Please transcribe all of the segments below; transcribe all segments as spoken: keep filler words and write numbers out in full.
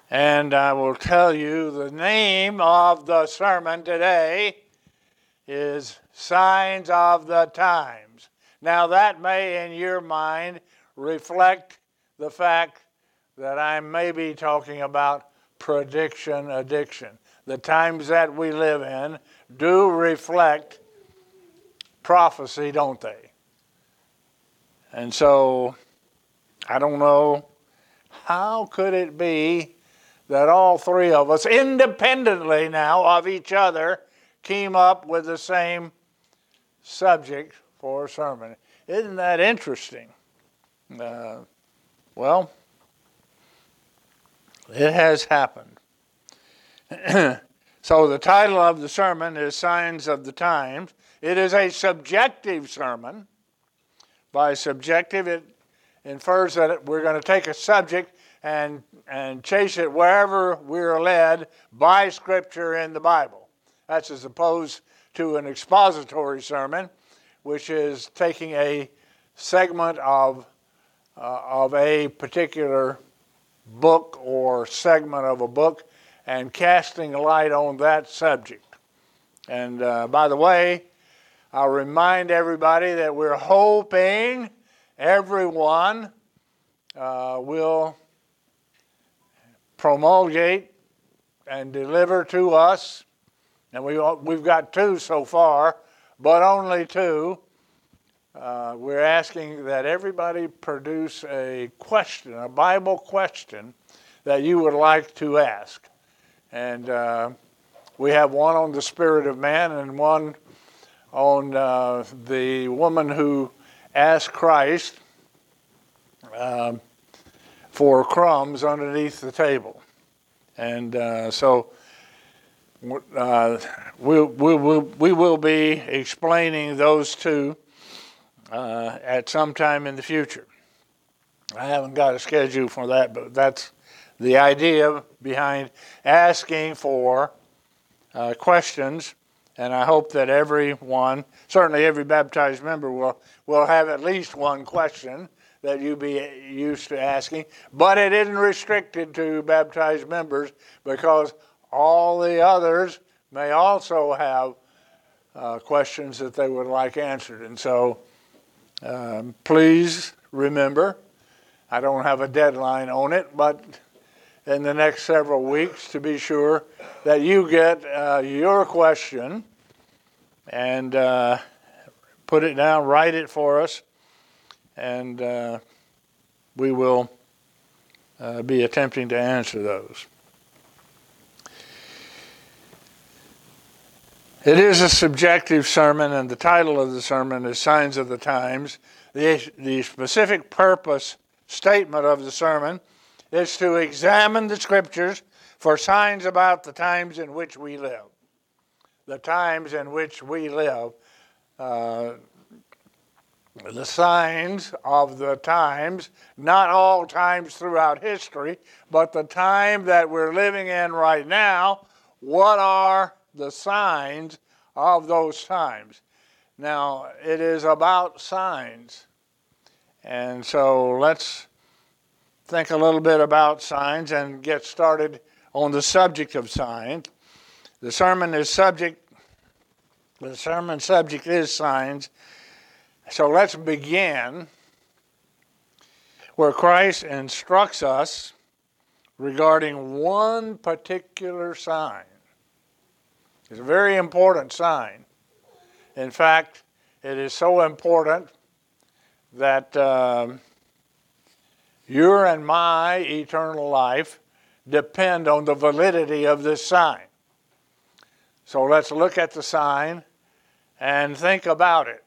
And I will tell you the name of the sermon today is Signs of the Times. Now that may in your mind reflect the fact that I may be talking about prediction addiction. The times that we live in do reflect prophecy, don't they? And so I don't know, how could it be that all three of us, independently now of each other, came up with the same subject for a sermon? Isn't that interesting? Uh, well, it has happened. So the title of the sermon is Signs of the Times. It is a subjective sermon. By subjective, it infers that we're going to take a subject and and chase it wherever we're led by Scripture in the Bible. That's as opposed to an expository sermon, which is taking a segment of uh, of a particular book or segment of a book and casting a light on that subject. And uh, by the way, I'll remind everybody that we're hoping everyone uh, will promulgate and deliver to us, and we, we've got two so far, but only two. Uh, we're asking that everybody produce a question, a Bible question that you would like to ask. And uh, we have one on the spirit of man and one on uh, the woman who asked Christ uh, for crumbs underneath the table. And uh, so uh, we, we, we, we will be explaining those two uh, at some time in the future. I haven't got a schedule for that, but that's the idea behind asking for uh, questions. And I hope that everyone, certainly every baptized member, will, will have at least one question that you be used to asking. But it isn't restricted to baptized members, because all the others may also have uh, questions that they would like answered. And so um, please remember, I don't have a deadline on it, but in the next several weeks, to be sure that you get uh, your question and uh, put it down, write it for us, and uh, we will uh, be attempting to answer those. It is a subjective sermon, and the title of the sermon is Signs of the Times. The, the specific purpose statement of the sermon is to examine the Scriptures for signs about the times in which we live. The times in which we live. Uh, the signs of the times, not all times throughout history, but the time that we're living in right now. What are the signs of those times? Now, it is about signs. And so let's think a little bit about signs and get started on the subject of signs. The sermon is subject, the sermon subject is signs. So let's begin where Christ instructs us regarding one particular sign. It's a very important sign. In fact, it is so important that um, your and my eternal life depend on the validity of this sign. So let's look at the sign and think about it.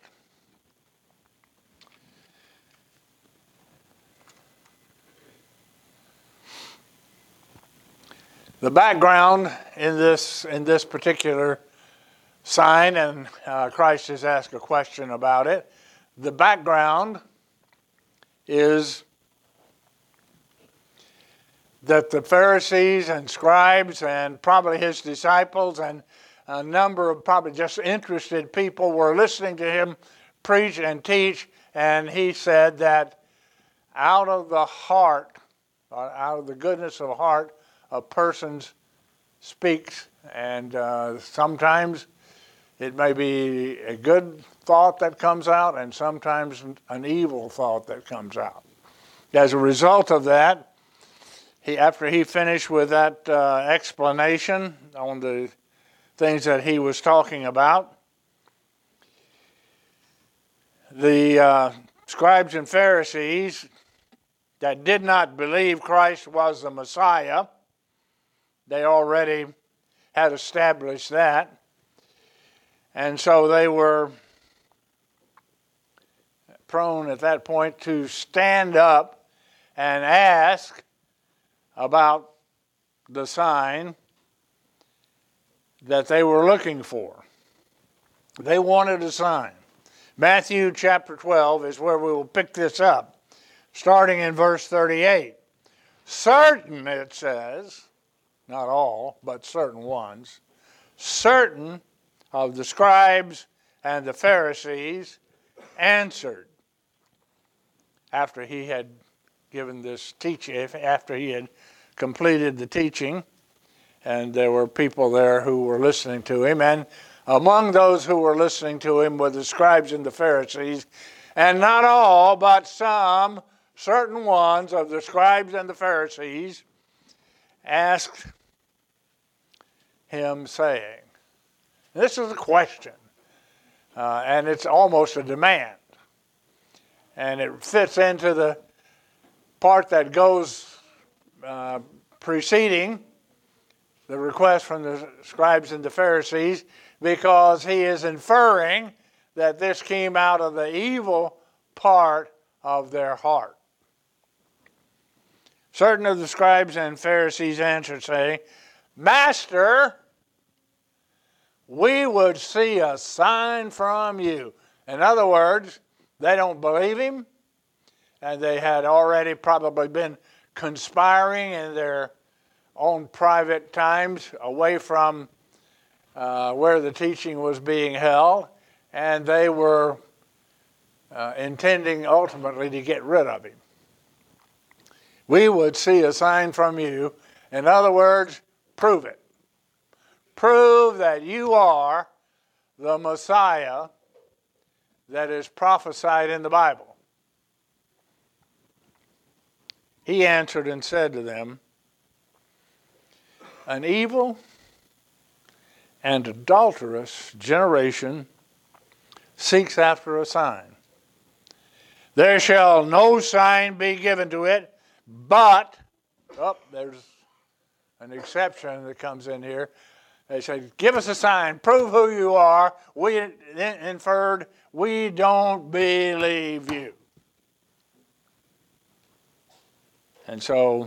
The background in this in this particular sign, and uh, Christ has asked a question about it. The background is that the Pharisees and scribes and probably his disciples and a number of probably just interested people were listening to him preach and teach, and he said that out of the heart, out of the goodness of the heart, a person speaks, and uh, sometimes it may be a good thought that comes out, and sometimes an evil thought that comes out. As a result of that, he, after he finished with that uh, explanation on the things that he was talking about, the uh, scribes and Pharisees that did not believe Christ was the Messiah, they already had established that, and so they were prone at that point to stand up and ask about the sign that they were looking for. They wanted a sign. Matthew chapter twelve is where we will pick this up, starting in verse thirty-eight. Certain, it says, not all, but certain ones, certain of the scribes and the Pharisees answered, after he had given this teaching, after he had completed the teaching, and there were people there who were listening to him, and among those who were listening to him were the scribes and the Pharisees, and not all, but some, certain ones of the scribes and the Pharisees asked him, saying, this is a question, uh, and it's almost a demand, and it fits into the part that goes uh, preceding the request from the scribes and the Pharisees, because he is inferring that this came out of the evil part of their heart. Certain of the scribes and Pharisees answered, saying, Master, we would see a sign from you. In other words, they don't believe him, and they had already probably been conspiring in their own private times away from uh, where the teaching was being held, and they were uh, intending ultimately to get rid of him. We would see a sign from you. In other words, prove it. Prove that you are the Messiah that is prophesied in the Bible. He answered and said to them, an evil and adulterous generation seeks after a sign. There shall no sign be given to it, but, oh, there's an exception that comes in here. They said, give us a sign, prove who you are. We inferred, we don't believe you. And so,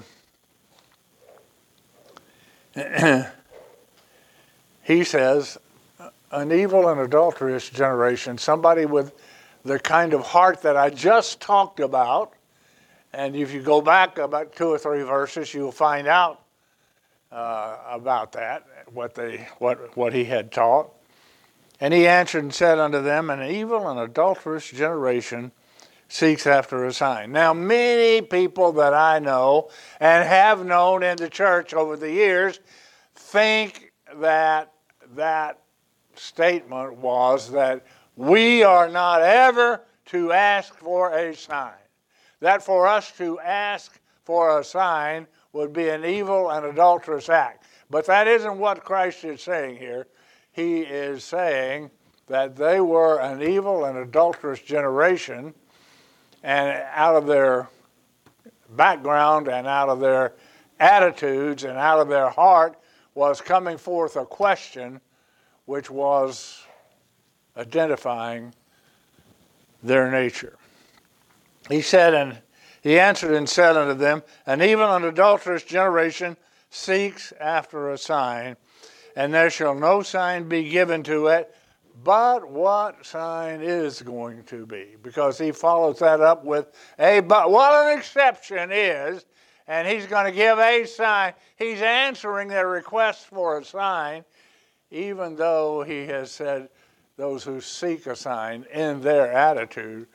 he says, an evil and adulterous generation, somebody with the kind of heart that I just talked about, and if you go back about two or three verses, you'll find out uh, about that, what they, what, what he had taught. And he answered and said unto them, an evil and adulterous generation seeks after a sign. Now, many people that I know and have known in the church over the years think that that statement was that we are not ever to ask for a sign. That for us to ask for a sign would be an evil and adulterous act. But that isn't what Christ is saying here. He is saying that they were an evil and adulterous generation, and out of their background and out of their attitudes and out of their heart was coming forth a question which was identifying their nature. He said, and he answered and said unto them, an evil and adulterous generation seeks after a sign, and there shall no sign be given to it, but what sign is going to be? Because he follows that up with a but. What an exception is, and he's going to give a sign. He's answering their request for a sign, even though he has said those who seek a sign in their attitude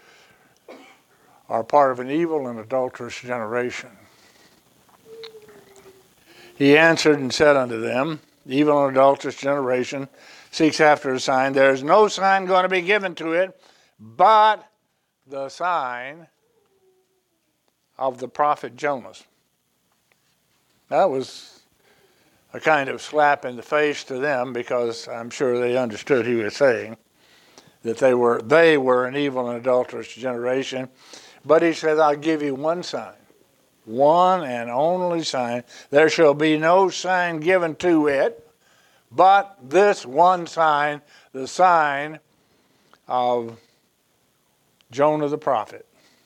are part of an evil and adulterous generation. He answered and said unto them, the evil and adulterous generation seeks after a sign. There is no sign going to be given to it but the sign of the prophet Jonas. That was a kind of slap in the face to them, because I'm sure they understood he was saying that they were they were an evil and adulterous generation. But he says, I'll give you one sign, one and only sign. There shall be no sign given to it but this one sign, the sign of Jonah the prophet.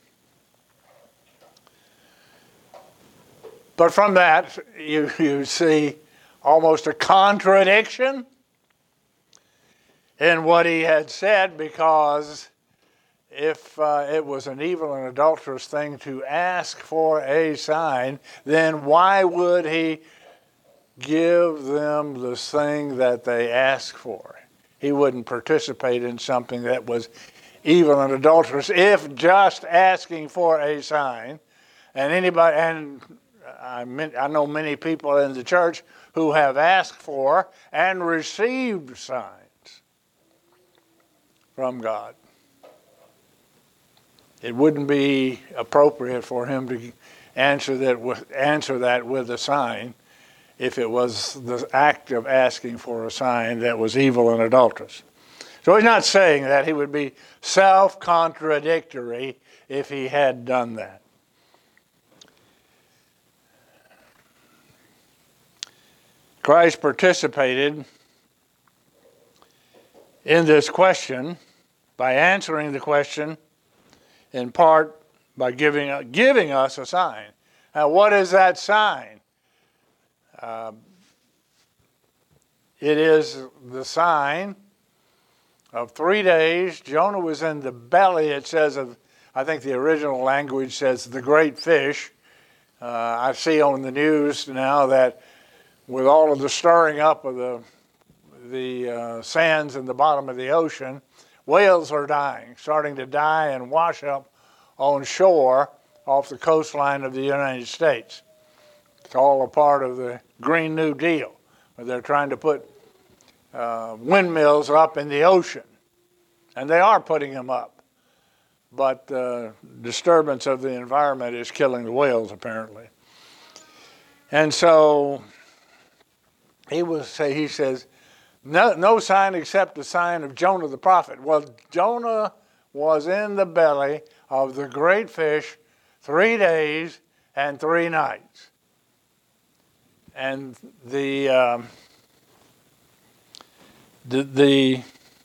But from that, you, you see almost a contradiction in what he had said, because if uh, it was an evil and adulterous thing to ask for a sign, then why would he give them the thing that they asked for? He wouldn't participate in something that was evil and adulterous if just asking for a sign. And anybody, and I, mean, I know many people in the church who have asked for and received signs from God. It wouldn't be appropriate for him to answer that with, answer that with a sign if it was the act of asking for a sign that was evil and adulterous. So he's not saying that. He would be self-contradictory if he had done that. Christ participated in this question by answering the question in part by giving, giving us a sign. Now, what is that sign? Uh, it is the sign of three days. Jonah was in the belly, it says, of, I think the original language says the great fish. Uh, I see on the news now that with all of the stirring up of the, the uh, sands in the bottom of the ocean, whales are dying, starting to die and wash up on shore off the coastline of the United States. It's all a part of the Green New Deal, where they're trying to put uh, windmills up in the ocean. And they are putting them up. But the uh, disturbance of the environment is killing the whales, apparently. And so he was say he says, no, no sign except the sign of Jonah the prophet. Well, Jonah was in the belly of the great fish three days and three nights. And the, um, the the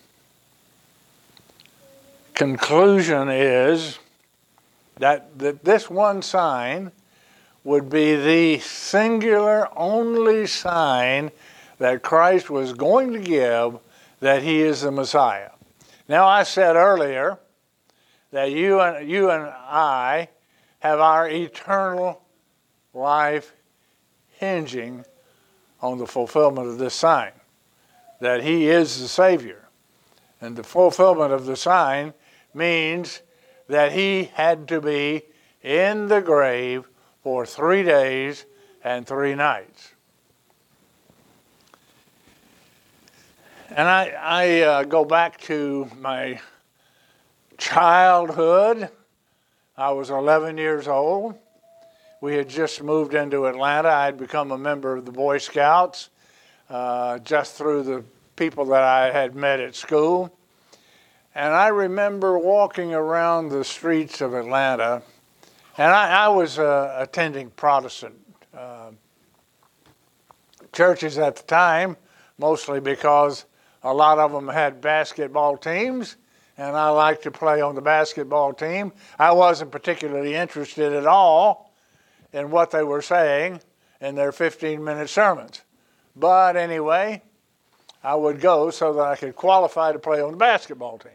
conclusion is that, that this one sign would be the singular only sign that Christ was going to give that he is the Messiah. Now, I said earlier that you and you and I have our eternal life hinging on the fulfillment of this sign, that he is the Savior. And the fulfillment of the sign means that he had to be in the grave for three days and three nights. And I, I uh, go back to my childhood. I was eleven years old. We had just moved into Atlanta. I had become a member of the Boy Scouts uh, just through the people that I had met at school. And I remember walking around the streets of Atlanta, and I, I was uh, attending Protestant uh, churches at the time, mostly because a lot of them had basketball teams, and I liked to play on the basketball team. I wasn't particularly interested at all in what they were saying in their fifteen-minute sermons. But anyway, I would go so that I could qualify to play on the basketball team.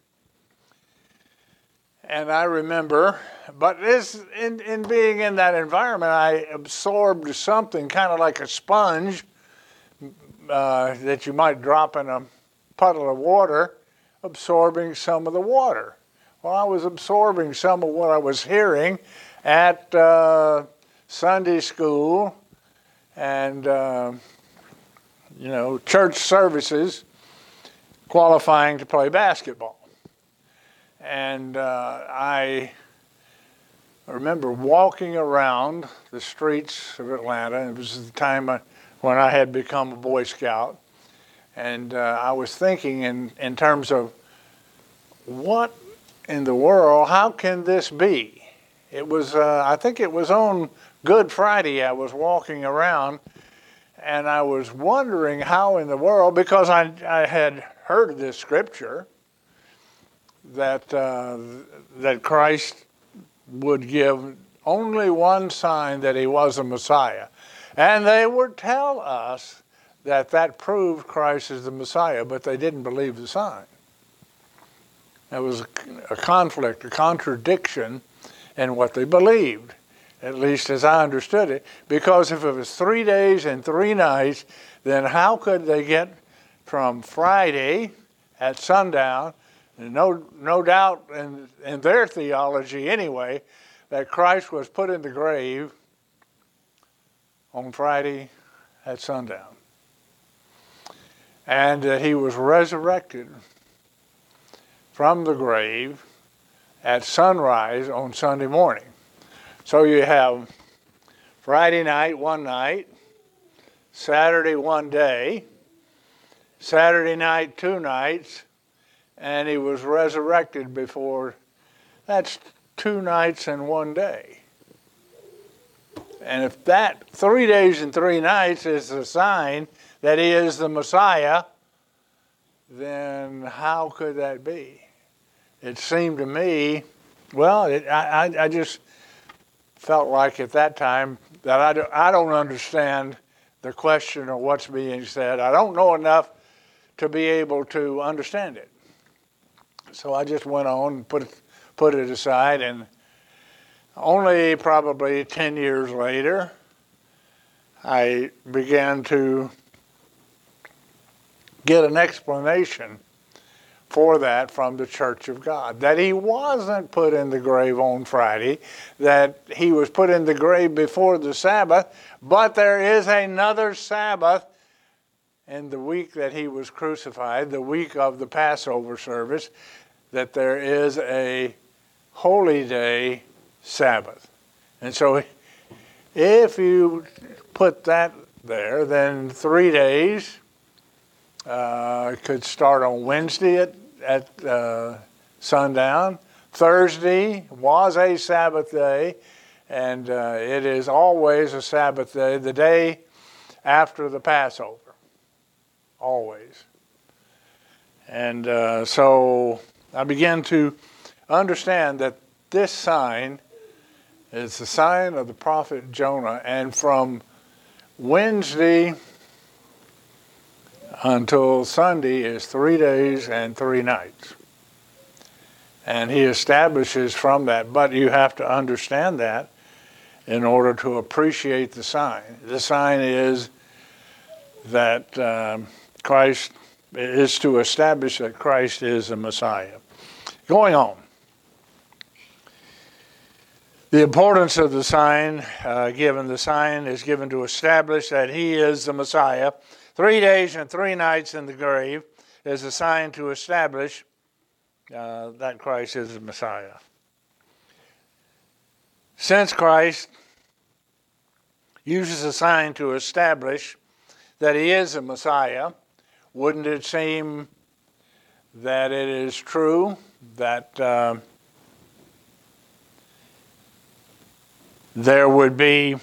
And I remember, but this, in, in being in that environment, I absorbed something kind of like a sponge uh, that you might drop in a puddle of water, absorbing some of the water. Well, I was absorbing some of what I was hearing at uh, Sunday school and uh, you know, church services qualifying to play basketball. And uh, I remember walking around the streets of Atlanta. It was the time I, when I had become a Boy Scout. And uh, I was thinking in, in terms of what in the world, how can this be? It was, uh, I think it was on Good Friday I was walking around, and I was wondering how in the world, because I, I had heard this scripture that uh, that Christ would give only one sign that he was a Messiah. And they would tell us that that proved Christ is the Messiah, but they didn't believe the sign. There was a, a conflict, a contradiction in what they believed, at least as I understood it, because if it was three days and three nights, then how could they get from Friday at sundown, and no, no doubt in, in their theology anyway, that Christ was put in the grave on Friday at sundown, and that he was resurrected from the grave at sunrise on Sunday morning. So you have Friday night one night, Saturday one day, Saturday night two nights, and he was resurrected before. That's two nights and one day. And if that three days and three nights is a sign that he is the Messiah, then how could that be? It seemed to me, well, it, I, I just felt like at that time that I, do, I don't understand the question of what's being said. I don't know enough to be able to understand it. So I just went on and put it, put it aside, and only probably ten years later, I began to get an explanation for that from the Church of God, that he wasn't put in the grave on Friday, that he was put in the grave before the Sabbath, but there is another Sabbath in the week that he was crucified, the week of the Passover service, that there is a holy day Sabbath. And so if you put that there, then three days uh, could start on Wednesday at at uh, sundown. Thursday was a Sabbath day, and uh, it is always a Sabbath day, the day after the Passover, always. And uh, so I began to understand that this sign is the sign of the prophet Jonah, and from Wednesday until Sunday is three days and three nights. And he establishes from that, but you have to understand that in order to appreciate the sign. The sign is that um, Christ is to establish that Christ is the Messiah. Going on. The importance of the sign uh, given, the sign is given to establish that he is the Messiah. Three days and three nights in the grave is a sign to establish uh, that Christ is the Messiah. Since Christ uses a sign to establish that he is the Messiah, wouldn't it seem that it is true that uh, there would be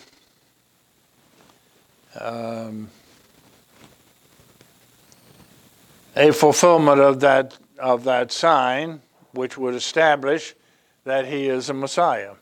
um, a fulfillment of that of that sign, which would establish that he is a Messiah?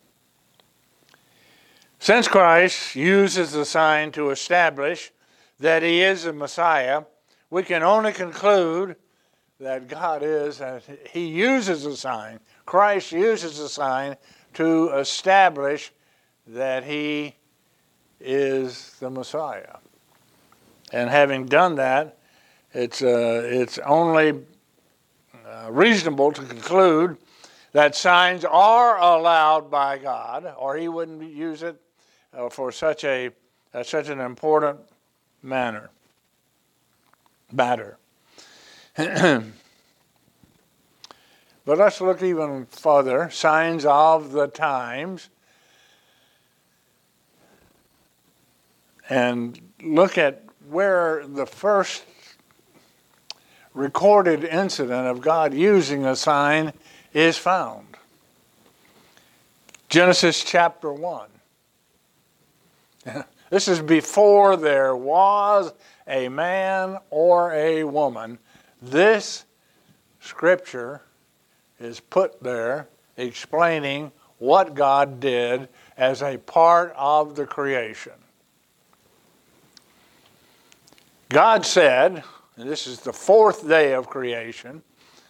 Since Christ uses the sign to establish that he is a Messiah, we can only conclude that God is, and he uses the sign, Christ uses the sign to establish that he is the Messiah. And having done that, it's uh, it's only uh, reasonable to conclude that signs are allowed by God, or he wouldn't use it uh, for such a That's such an important manner, matter. But let's look even further. Signs of the times. And look at where the first recorded incident of God using a sign is found. Genesis chapter one. This is before there was a man or a woman. This scripture is put there explaining what God did as a part of the creation. God said, and this is the fourth day of creation,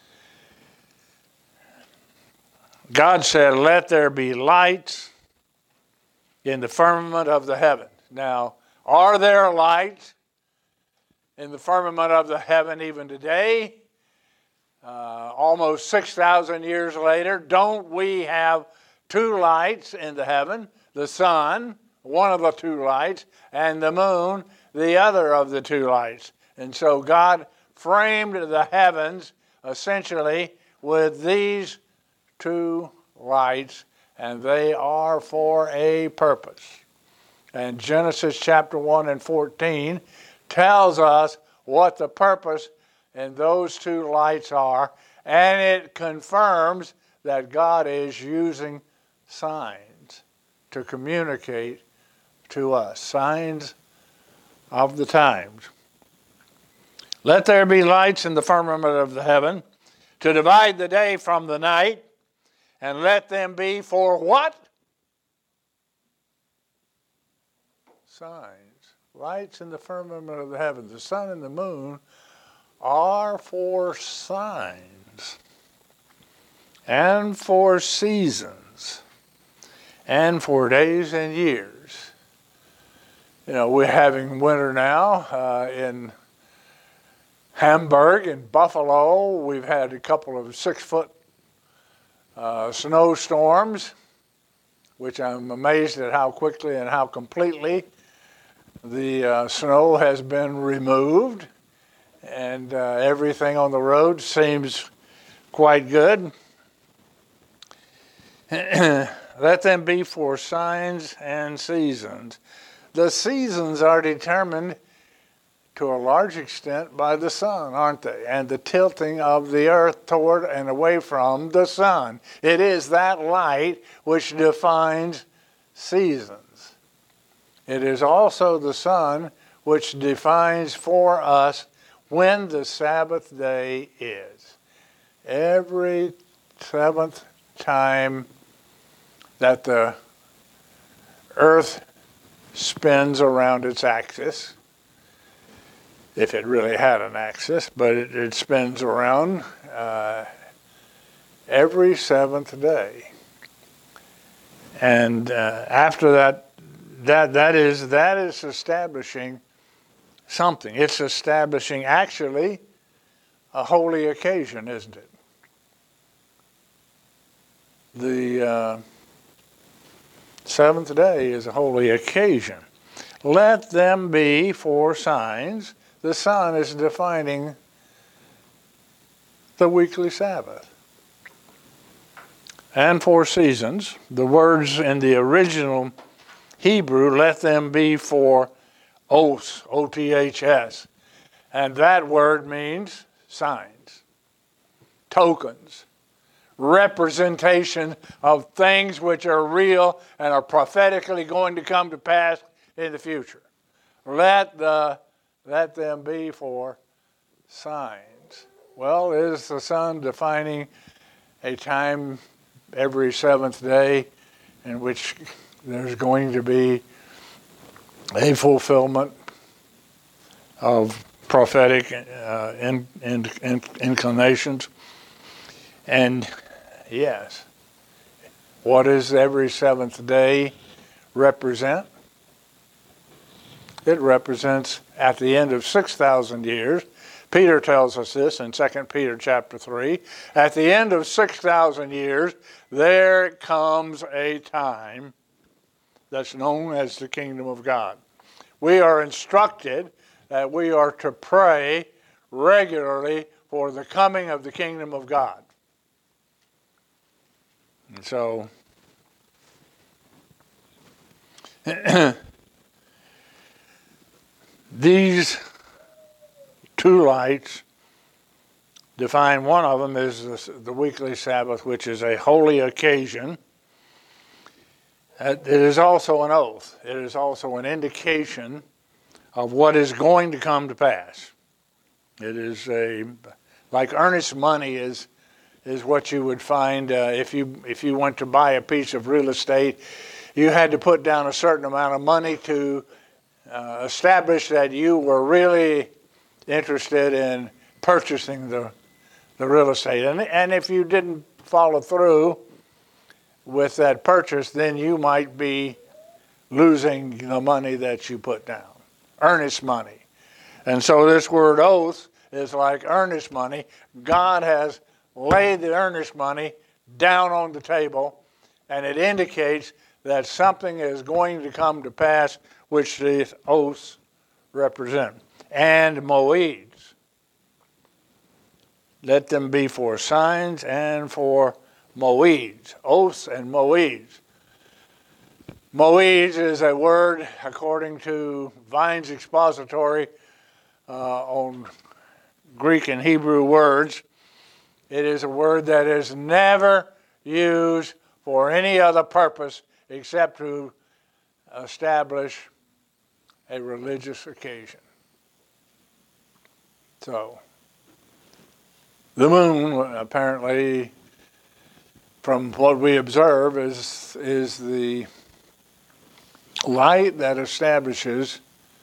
God said, "Let there be lights in the firmament of the heavens." Now, are there lights in the firmament of the heaven even today? Uh, almost six thousand years later, don't we have two lights in the heaven? The sun, one of the two lights, and the moon, the other of the two lights. And so God framed the heavens essentially with these two lights, and they are for a purpose. And Genesis chapter one and fourteen tells us what the purpose in those two lights are, and it confirms that God is using signs to communicate to us, signs of the times. Let there be lights in the firmament of the heaven to divide the day from the night, and let them be for what? Signs. Lights in the firmament of the heaven. The sun and the moon are for signs and for seasons and for days and years. You know, we're having winter now uh, in Hamburg and Buffalo. We've had a couple of six-foot uh, snowstorms, which I'm amazed at how quickly and how completely the uh, snow has been removed, and uh, everything on the road seems quite good. Let them be for signs and seasons. The seasons are determined to a large extent by the sun, aren't they? And the tilting of the earth toward and away from the sun. It is that light which defines seasons. It is also the sun which defines for us when the Sabbath day is. Every seventh time that the earth spins around its axis, if it really had an axis, but it, it spins around uh, every seventh day. And uh, after that, that that is that is establishing something. It's establishing actually a holy occasion, isn't it? The uh, seventh day is a holy occasion. Let them be for signs. The sun is defining the weekly Sabbath. And for seasons, the words in the original Hebrew, let them be for os, O T H S. And that word means signs, tokens, representation of things which are real and are prophetically going to come to pass in the future. Let the let them be for signs. Well, is the sun defining a time every seventh day in which there's going to be a fulfillment of prophetic uh, in, in, in, inclinations? And yes, what does every seventh day represent? It represents at the end of six thousand years. Peter tells us this in Second Peter chapter three. At the end of six thousand years, there comes a time that's known as the kingdom of God. We are instructed that we are to pray regularly for the coming of the kingdom of God. And so, these two lights define, one of them is the, the weekly Sabbath, which is a holy occasion. It is also an oath. It is also an indication of what is going to come to pass. It is a, like earnest money is is what you would find uh, if you if you went to buy a piece of real estate. You had to put down a certain amount of money to uh, establish that you were really interested in purchasing the the real estate. And and if you didn't follow through with that purchase, then you might be losing the money that you put down. Earnest money. And so this word oath is like earnest money. God has laid the earnest money down on the table, and it indicates that something is going to come to pass, which these oaths represent. And moeds. Let them be for signs and for moeds. Oaths and moeds. Moeds is a word, according to Vine's expository uh, on Greek and Hebrew words. It is a word that is never used for any other purpose except to establish a religious occasion. So, the moon, apparently, from what we observe, is, is the light that establishes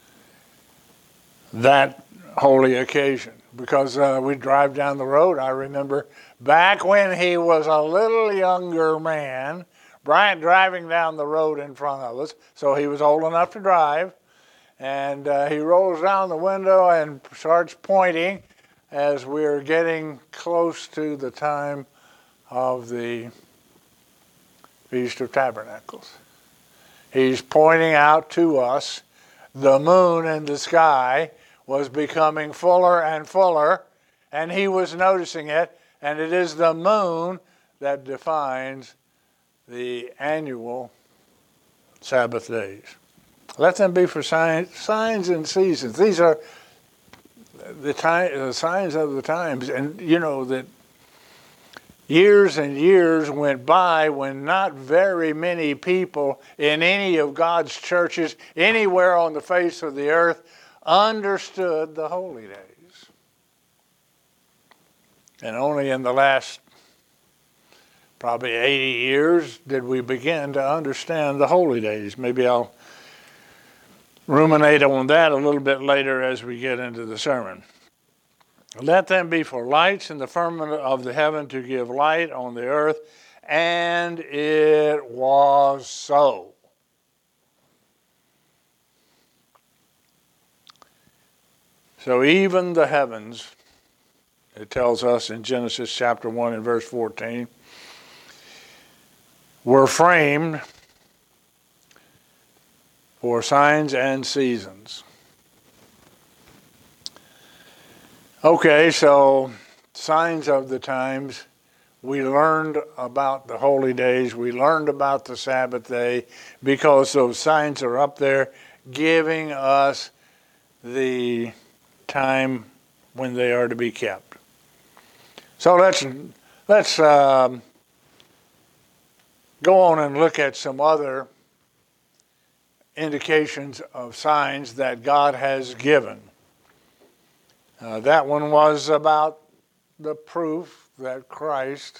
that holy occasion. Because uh, we drive down the road, I remember back when he was a little younger man, Bryant driving down the road in front of us, so he was old enough to drive, and uh, he rolls down the window and starts pointing as we're getting close to the time of the Feast of Tabernacles. He's pointing out to us the moon in the sky was becoming fuller and fuller, and he was noticing it, and it is the moon that defines the annual Sabbath days. Let them be for signs, signs and seasons. These are the, time, the signs of the times, and you know that years and years went by when not very many people in any of God's churches anywhere on the face of the earth understood the holy days. And only in the last probably eighty years did we begin to understand the holy days. Maybe I'll ruminate on that a little bit later as we get into the sermon. Let them be for lights in the firmament of the heaven to give light on the earth. And it was so. So even the heavens, it tells us in Genesis chapter one and verse fourteen, were framed for signs and seasons. Okay, so signs of the times. We learned about the holy days. We learned about the Sabbath day because those signs are up there giving us the time when they are to be kept. So let's let's um, go on and look at some other indications of signs that God has given. Uh, that one was about the proof that Christ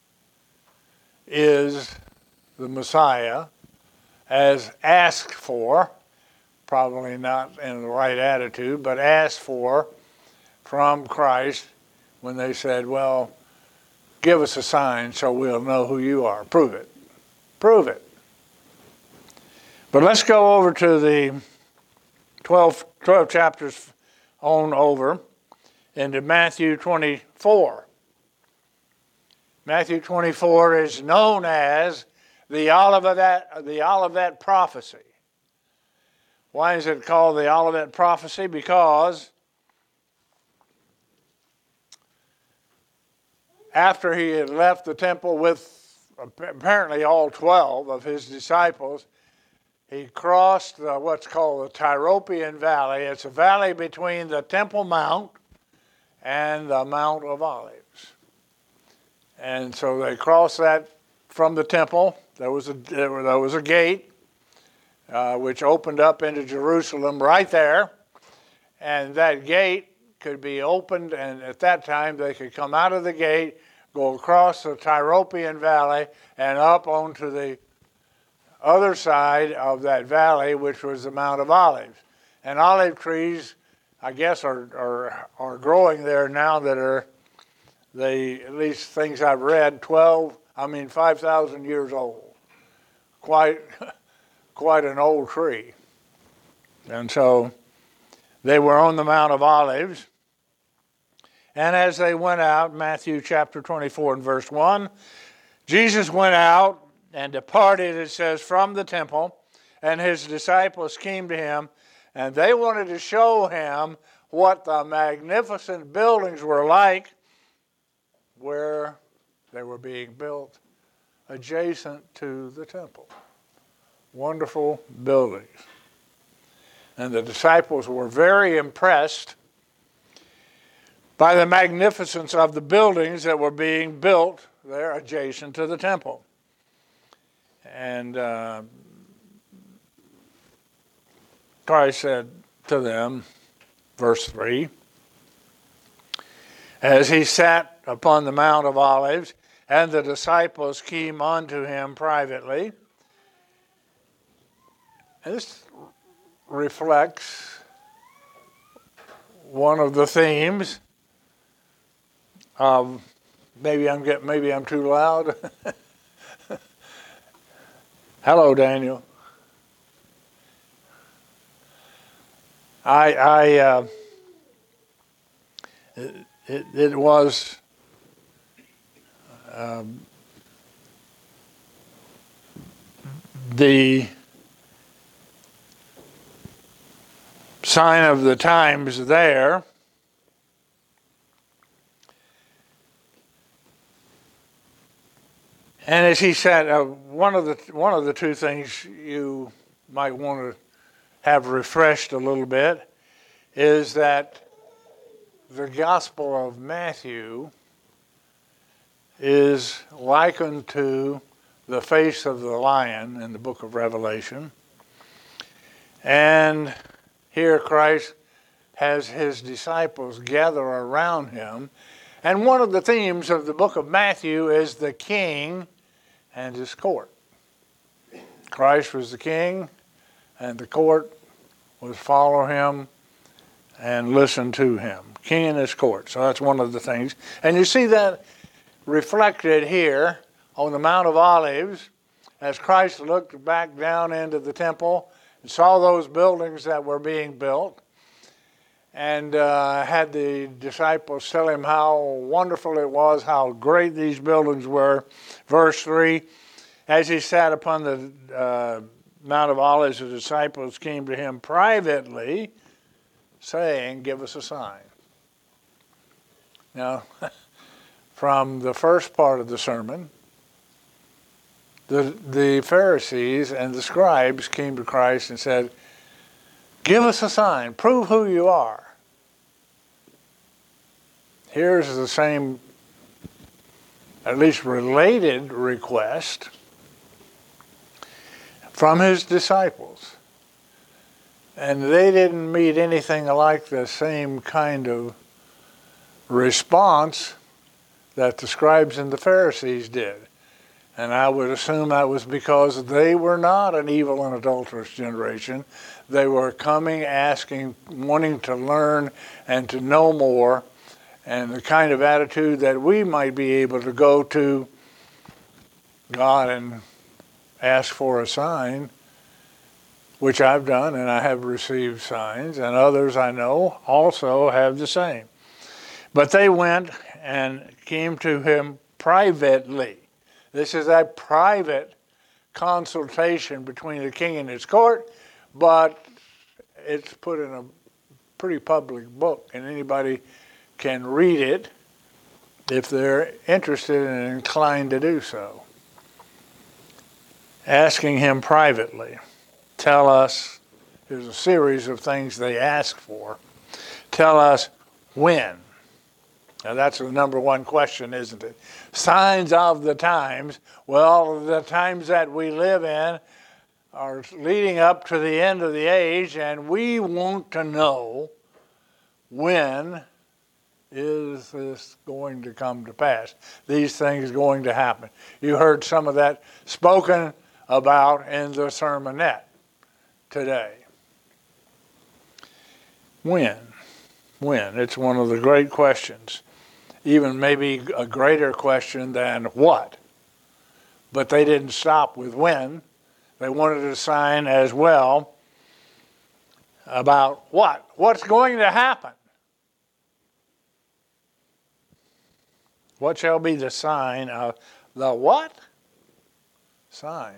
is the Messiah as asked for, probably not in the right attitude, but asked for from Christ when they said, well, give us a sign so we'll know who you are. Prove it. Prove it. But let's go over to the twelve, twelve chapters on over into Matthew twenty-four. Matthew twenty-four is known as the Olivet, the Olivet prophecy. Why is it called the Olivet prophecy? Because after he had left the temple with apparently all twelve of his disciples, he crossed the, what's called the Tyropoeon Valley. It's a valley between the Temple Mount and the Mount of Olives. And so they crossed that from the temple. There was a, there was a gate uh, which opened up into Jerusalem right there. And that gate could be opened, and at that time they could come out of the gate, go across the Tyropoeon Valley, and up onto the other side of that valley, which was the Mount of Olives. And olive trees, I guess, are are, are growing there now that are, they, at least things I've read, twelve, I mean five thousand years old. Quite, quite an old tree. And so they were on the Mount of Olives. And as they went out, Matthew chapter twenty-four and verse one, Jesus went out and departed, it says, from the temple, and his disciples came to him, and they wanted to show him what the magnificent buildings were like where they were being built adjacent to the temple. Wonderful buildings. And the disciples were very impressed by the magnificence of the buildings that were being built there adjacent to the temple. And uh, Christ said to them, verse three, as he sat upon the Mount of Olives, and the disciples came unto him privately. And this reflects one of the themes of, maybe I'm get, maybe I'm too loud. Hello, Daniel. I, I, uh, it, it was um, the sign of the times there. And as he said, uh, one of the one of the two things you might want to have refreshed a little bit is that the Gospel of Matthew is likened to the face of the lion in the book of Revelation. And here Christ has his disciples gather around him. And one of the themes of the book of Matthew is the king and his court. Christ was the king, and the court was follow him and listen to him. King and his court. So that's one of the things. And you see that reflected here on the Mount of Olives as Christ looked back down into the temple and saw those buildings that were being built, and uh, had the disciples tell him how wonderful it was, how great these buildings were. Verse three, as he sat upon the uh, Mount of Olives, the disciples came to him privately, saying, give us a sign. Now, from the first part of the sermon, the, the Pharisees and the scribes came to Christ and said, give us a sign, prove who you are. Here's the same, at least related request from his disciples. And they didn't meet anything like the same kind of response that the scribes and the Pharisees did. And I would assume that was because they were not an evil and adulterous generation. They were coming, asking, wanting to learn and to know more, and the kind of attitude that we might be able to go to God and ask for a sign, which I've done, and I have received signs, and others I know also have the same. But they went and came to him privately. This is a private consultation between the king and his court, but it's put in a pretty public book, and anybody can read it if they're interested and inclined to do so. Asking him privately, tell us, there's a series of things they ask for. Tell us when. Now that's the number one question, isn't it? Signs of the times. Well, the times that we live in are leading up to the end of the age, and we want to know when is this going to come to pass? These things going to happen. You heard some of that spoken about in the sermonette today. When? When? It's one of the great questions. Even maybe a greater question than what. But they didn't stop with when. They wanted a sign as well about what? What's going to happen? What shall be the sign of the what? Sign.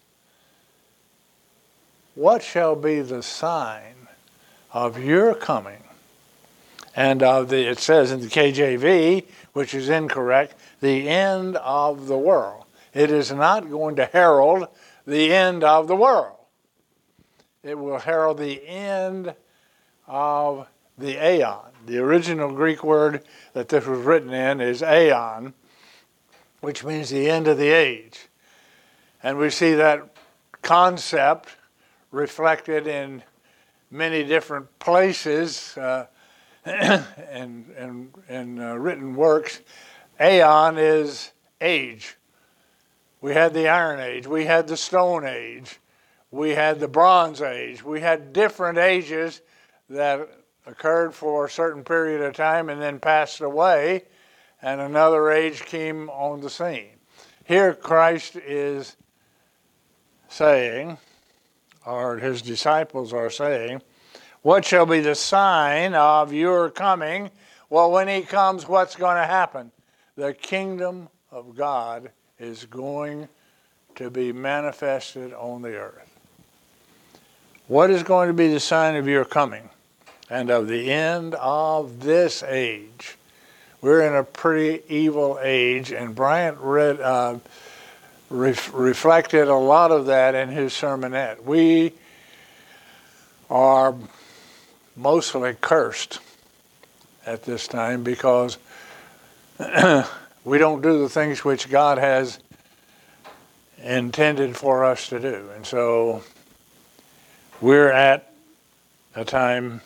What shall be the sign of your coming and of the, it says in the K J V, which is incorrect, the end of the world. It is not going to herald the end of the world. It will herald the end of the aeon. The original Greek word that this was written in is aeon, which means the end of the age. And we see that concept reflected in many different places uh, and, and, and uh, written works. Aeon is age. We had the Iron Age. We had the Stone Age. We had the Bronze Age. We had different ages that occurred for a certain period of time and then passed away, and another age came on the scene. Here Christ is saying, or his disciples are saying, what shall be the sign of your coming? Well, when he comes, what's going to happen? The kingdom of God is going to be manifested on the earth. What is going to be the sign of your coming and of the end of this age? We're in a pretty evil age, and Bryant read, uh, ref- reflected a lot of that in his sermonette. We are mostly cursed at this time because we don't do the things which God has intended for us to do. And so we're at a time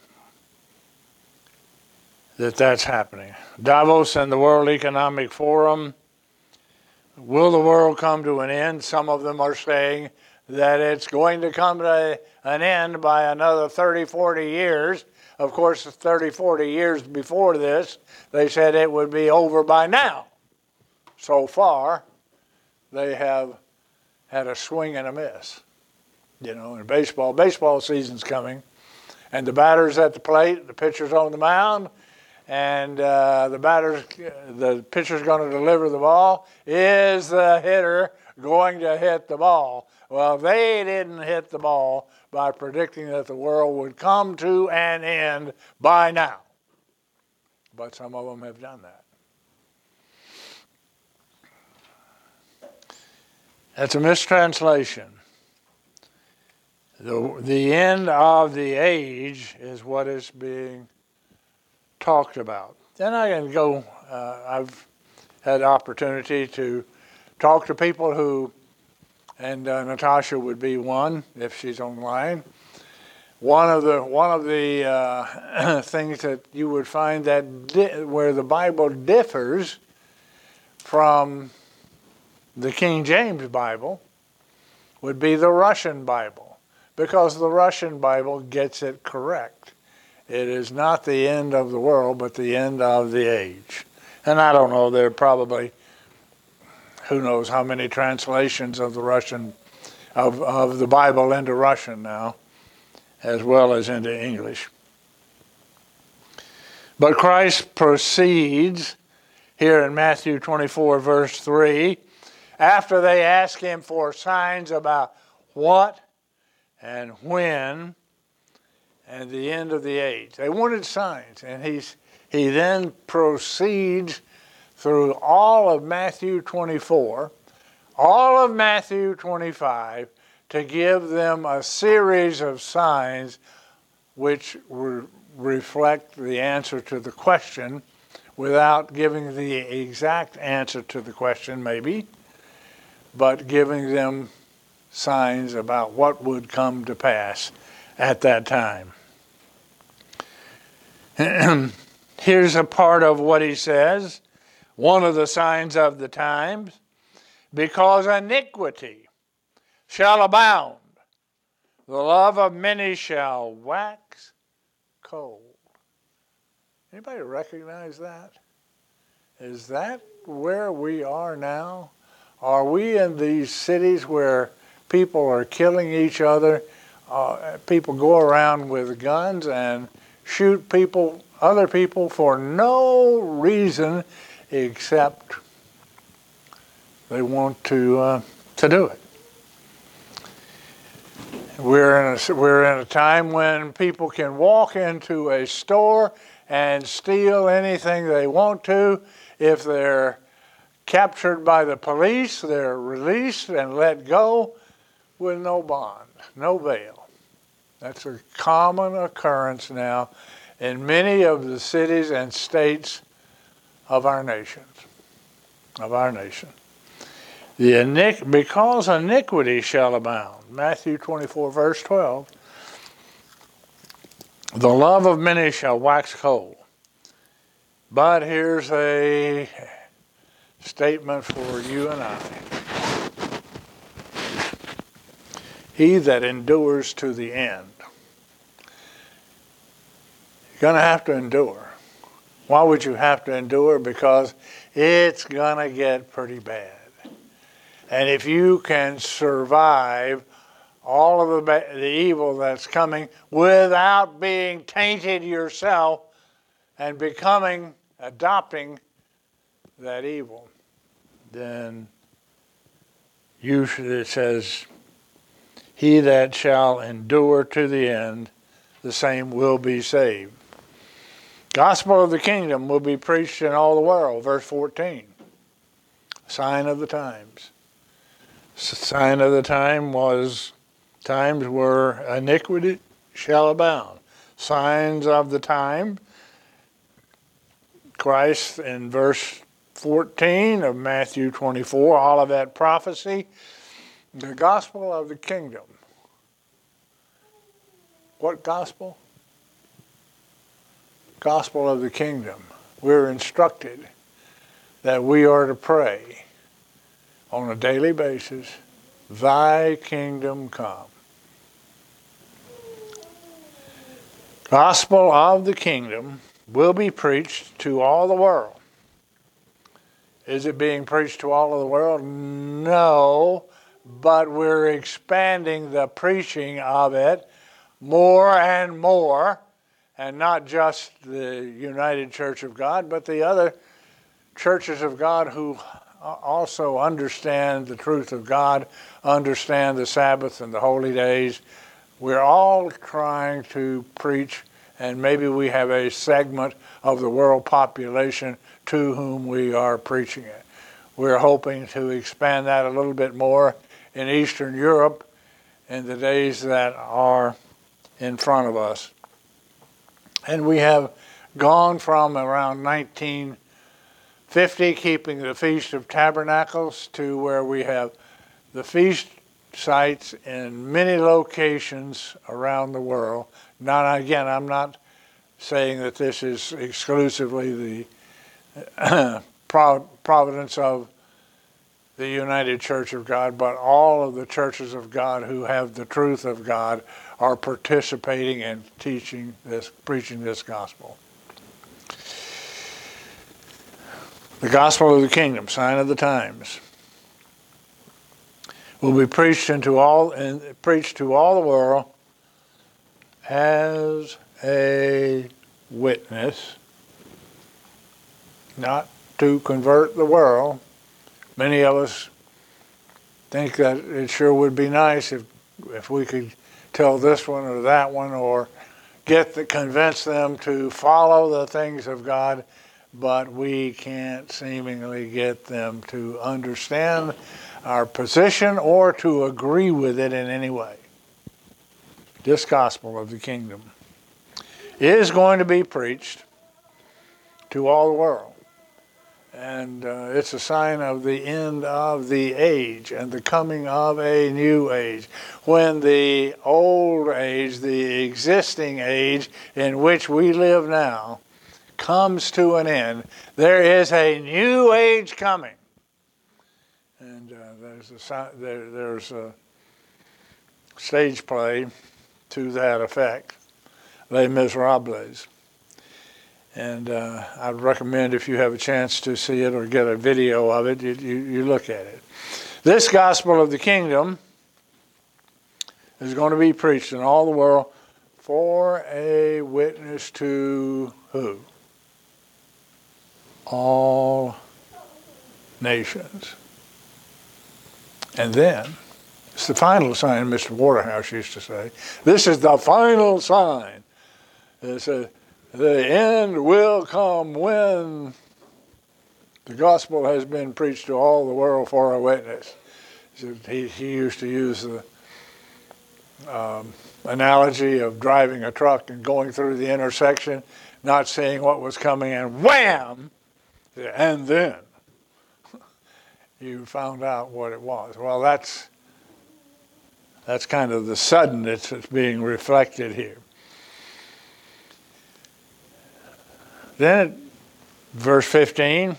that that's happening. Davos and the World Economic Forum. Will the world come to an end? Some of them are saying that it's going to come to an end by another thirty, forty years. Of course, thirty, forty years before this, they said it would be over by now. So far, they have had a swing and a miss. You know, in baseball, baseball season's coming, and the batter's at the plate, the pitcher's on the mound, and uh, the batter's, the pitcher's going to deliver the ball. Is the hitter going to hit the ball? Well, they didn't hit the ball by predicting that the world would come to an end by now. But some of them have done that. That's a mistranslation. The, the end of the age is what is being talked about. Then I can go, uh, I've had opportunity to talk to people who, and uh, Natasha would be one if she's online. One of the one of the uh, things that you would find that di- where the Bible differs from the King James Bible would be the Russian Bible, because the Russian Bible gets it correct. It is not the end of the world, but the end of the age. And I don't know, there are probably, who knows how many translations of the Russian, of, of the Bible into Russian now, as well as into English. But Christ proceeds here in Matthew twenty-four, verse three, after they ask him for signs about what and when and the end of the age. They wanted signs, and he's, he then proceeds through all of Matthew twenty-four, all of Matthew twenty-five, to give them a series of signs which re- reflect the answer to the question without giving the exact answer to the question, maybe, but giving them signs about what would come to pass at that time. Here's a part of what he says. One of the signs of the times, because iniquity shall abound, the love of many shall wax cold. Anybody recognize that? Is that where we are now? Are we in these cities where people are killing each other? Uh, people go around with guns and shoot people, other people, for no reason except they want to uh, to do it. We're in a, we're in a time when people can walk into a store and steal anything they want to. If they're captured by the police, they're released and let go with no bond, no bail. That's a common occurrence now in many of the cities and states of our nations, of our nation. The iniqu- because iniquity shall abound, Matthew twenty-four, verse twelve, the love of many shall wax cold. But here's a statement for you and I. He that endures to the end. You're going to have to endure. Why would you have to endure? Because it's going to get pretty bad. And if you can survive all of the, the evil that's coming without being tainted yourself and becoming, adopting that evil, then you should, it says, he that shall endure to the end, the same will be saved. Gospel of the kingdom will be preached in all the world, verse fourteen. Sign of the times. Sign of the time was times where iniquity shall abound. Signs of the time, Christ in verse fourteen of Matthew twenty-four, all of that prophecy, the gospel of the kingdom. What gospel? Gospel of the kingdom. We're instructed that we are to pray on a daily basis, thy kingdom come. Gospel of the kingdom will be preached to all the world. Is it being preached to all of the world? No, but we're expanding the preaching of it more and more, and not just the United Church of God, but the other churches of God who also understand the truth of God, understand the Sabbath and the holy days. We're all trying to preach, and maybe we have a segment of the world population to whom we are preaching it. We're hoping to expand that a little bit more in Eastern Europe in the days that are in front of us. And we have gone from around nineteen fifty, keeping the Feast of Tabernacles, to where we have the feast sites in many locations around the world. Now, again, I'm not saying that this is exclusively the providence of the United Church of God, but all of the churches of God who have the truth of God are participating and teaching this, preaching this gospel. The gospel of the kingdom, sign of the times, will be preached into all and preached to all the world as a witness, not to convert the world. Many of us think that it sure would be nice if if we could tell this one or that one or get the, convince them to follow the things of God, but we can't seemingly get them to understand our position or to agree with it in any way. This gospel of the kingdom is going to be preached to all the world. And uh, it's a sign of the end of the age and the coming of a new age. When the old age, the existing age in which we live now, comes to an end, there is a new age coming. And uh, there's, a, there, there's a stage play to that effect, Les Miserables. And uh, I'd recommend, if you have a chance to see it or get a video of it, you, you, you look at it. This gospel of the kingdom is going to be preached in all the world for a witness to who? All nations. And then, it's the final sign, Mister Waterhouse used to say. This is the final sign. It's a The end will come when the gospel has been preached to all the world for a witness. He, he used to use the um, analogy of driving a truck and going through the intersection, not seeing what was coming, and wham! And then you found out what it was. Well, that's, that's kind of the suddenness that's being reflected here. Then, verse fifteen,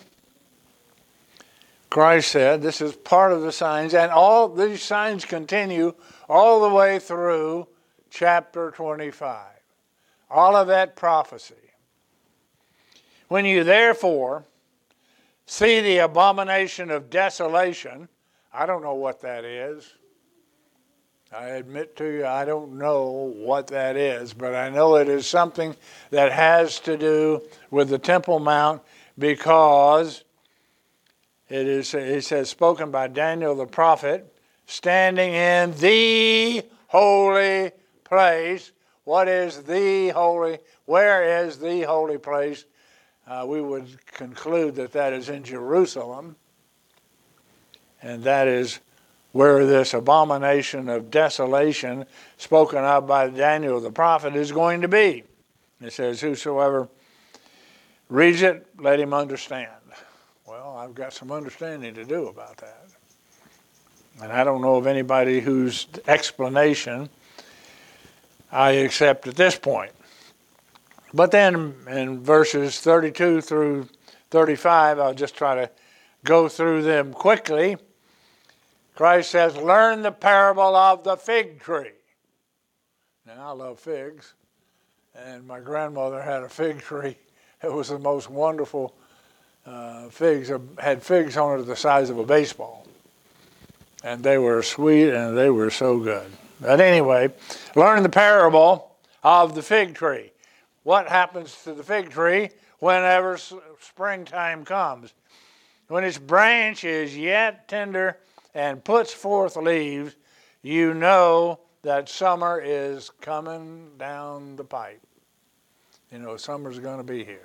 Christ said, this is part of the signs, and all these signs continue all the way through chapter twenty-five. All of that prophecy. When you therefore see the abomination of desolation, I don't know what that is. I admit to you, I don't know what that is, but I know it is something that has to do with the Temple Mount, because it is, it says, spoken by Daniel the prophet, standing in the holy place. What is the holy? Where is the holy place? Uh, we would conclude that that is in Jerusalem, and that is where this abomination of desolation spoken of by Daniel the prophet is going to be. It says, whosoever reads it, let him understand. Well, I've got some understanding to do about that. And I don't know of anybody whose explanation I accept at this point. But then in verses thirty-two through thirty-five, I'll just try to go through them quickly. Christ says, learn the parable of the fig tree. Now, I love figs, and my grandmother had a fig tree. It was the most wonderful uh, figs. It had figs on it the size of a baseball. And they were sweet, and they were so good. But anyway, learn the parable of the fig tree. What happens to the fig tree whenever springtime comes? When its branch is yet tender and puts forth leaves, you know that summer is coming down the pipe. You know, summer's going to be here.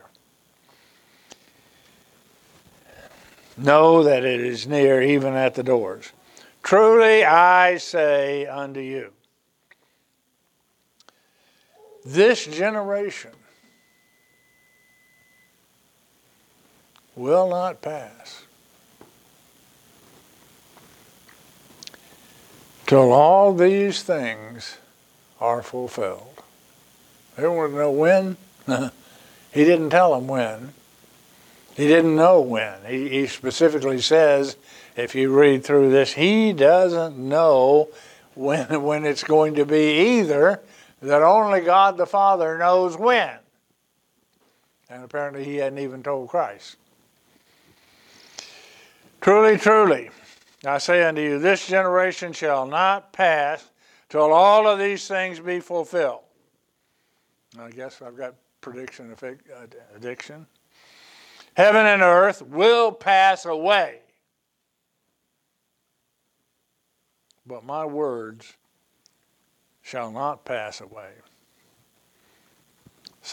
Know that it is near, even at the doors. Truly I say unto you, this generation will not pass till all these things are fulfilled. They want to know when. He didn't tell them when. He didn't know when. He, he specifically says, if you read through this, he doesn't know when, when it's going to be either, that only God the Father knows when. And apparently he hadn't even told Christ. Truly, truly, I say unto you, this generation shall not pass till all of these things be fulfilled. I guess I've got prediction addiction. Heaven and earth will pass away, but my words shall not pass away.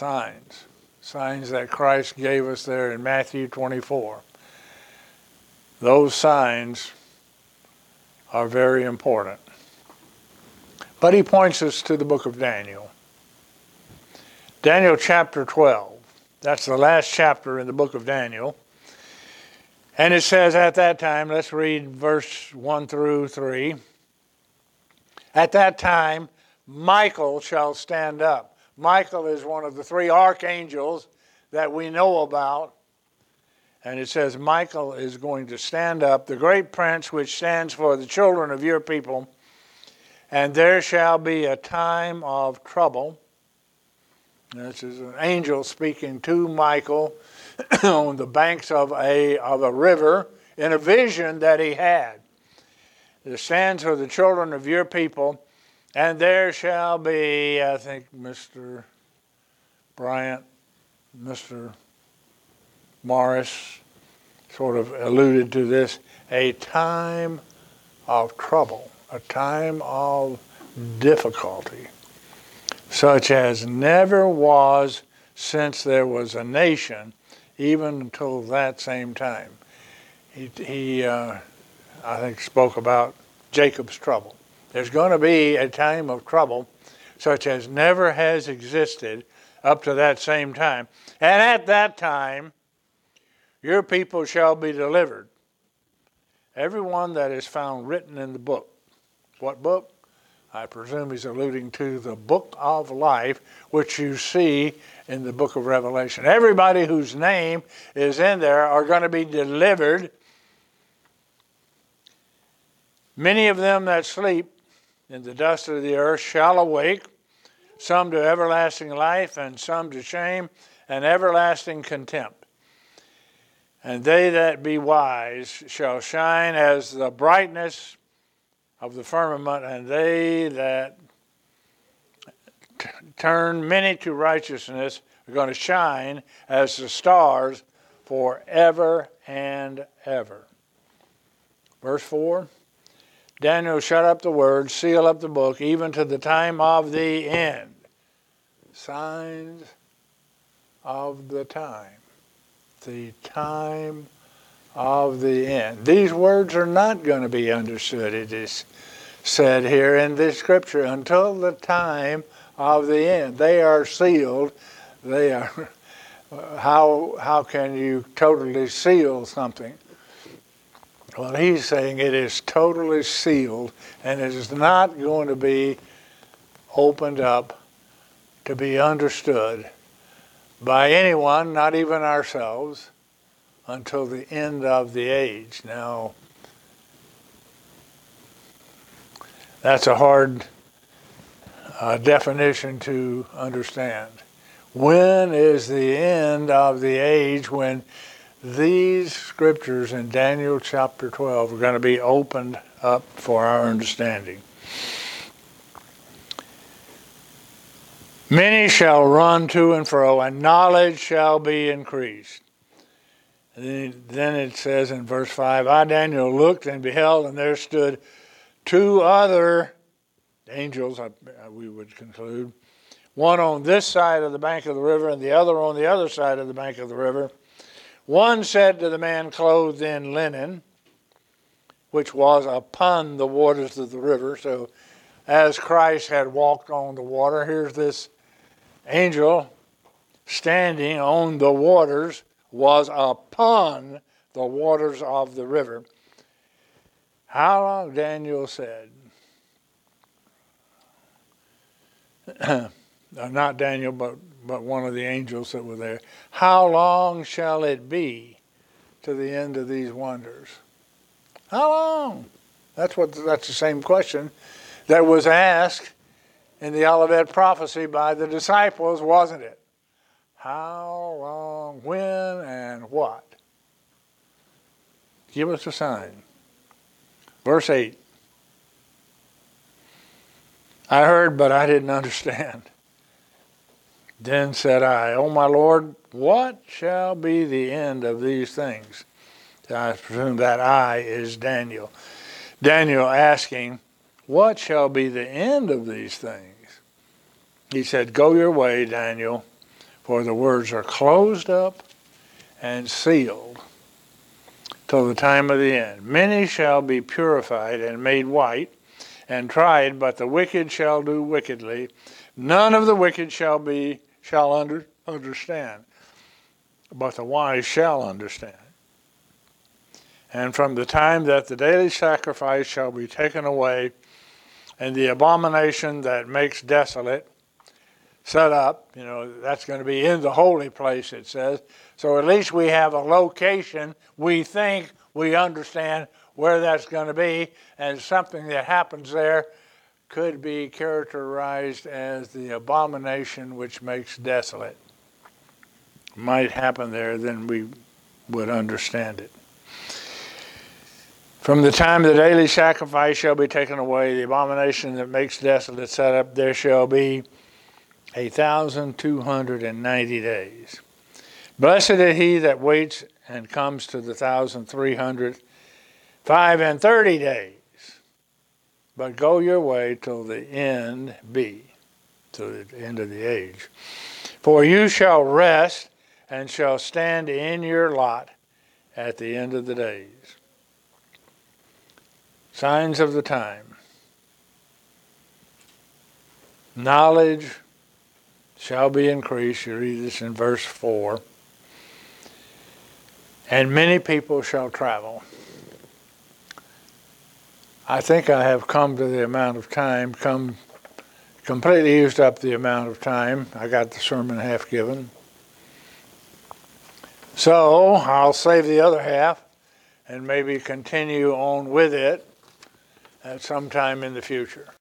signs. Signs that Christ gave us there in Matthew twenty-four. Those signs are very important. But he points us to the book of Daniel. Daniel chapter twelve. That's the last chapter in the book of Daniel. And it says at that time, let's read verse one through three. At that time, Michael shall stand up. Michael is one of the three archangels that we know about. And it says Michael is going to stand up, the great prince which stands for the children of your people. And there shall be a time of trouble. This is an angel speaking to Michael on the banks of a, of a river in a vision that he had. It stands for the children of your people. And there shall be, I think Mister Bryant, Mister Morris sort of alluded to this, a time of trouble, a time of difficulty, such as never was since there was a nation, even until that same time. He, he uh, I think, spoke about Jacob's trouble. There's going to be a time of trouble such as never has existed up to that same time. And at that time, your people shall be delivered. Everyone that is found written in the book. What book? I presume he's alluding to the book of life, which you see in the book of Revelation. Everybody whose name is in there are going to be delivered. Many of them that sleep in the dust of the earth shall awake, some to everlasting life, and some to shame and everlasting contempt. And they that be wise shall shine as the brightness of the firmament, and they that t- turn many to righteousness are going to shine as the stars forever and ever. Verse four, Daniel shut up the word, seal up the book, even to the time of the end. Signs of the time. The time of the end. These words are not going to be understood, it is said here in this scripture, until the time of the end. They are sealed. They are. How, how can you totally seal something? Well, he's saying it is totally sealed, and it is not going to be opened up to be understood by anyone, not even ourselves, until the end of the age. Now, that's a hard uh, definition to understand. When is the end of the age when these scriptures in Daniel chapter twelve are going to be opened up for our understanding? Many shall run to and fro, and knowledge shall be increased. And then it says in verse five, I, Daniel, looked and beheld, and there stood two other angels, we would conclude, one on this side of the bank of the river, and the other on the other side of the bank of the river. One said to the man clothed in linen, which was upon the waters of the river. So as Christ had walked on the water, here's this angel standing on the waters, was upon the waters of the river. How long, Daniel said, not Daniel, but, but one of the angels that were there, how long shall it be to the end of these wonders? How long? That's what. That's the same question that was asked in the Olivet prophecy by the disciples, wasn't it? How long, when, and what? Give us a sign. Verse eight. I heard, but I didn't understand. Then said I, O my Lord, what shall be the end of these things? I presume that I is Daniel. Daniel asking, what shall be the end of these things? He said, go your way, Daniel, For the words are closed up and sealed till the time of the end. Many shall be purified and made white and tried, but the wicked shall do wickedly. None of the wicked shall be shall under, understand, but the wise shall understand. And from the time that the daily sacrifice shall be taken away, and the abomination that makes desolate set up, you know, that's going to be in the holy place, it says. So at least we have a location. We think we understand where that's going to be, and something that happens there could be characterized as the abomination which makes desolate. Might happen there, then we would understand it. From the time the daily sacrifice shall be taken away, the abomination that makes desolate set up, there shall be a thousand two hundred and ninety days. Blessed is he that waits and comes to the thousand three hundred five and thirty days. But go your way till the end be, to the end of the age. For you shall rest and shall stand in your lot at the end of the days. Signs of the time. Knowledge shall be increased. You read this in verse four. And many people shall travel. I think I have come to the amount of time, come completely used up the amount of time. I got the sermon half given. So I'll save the other half and maybe continue on with it at some time in the future.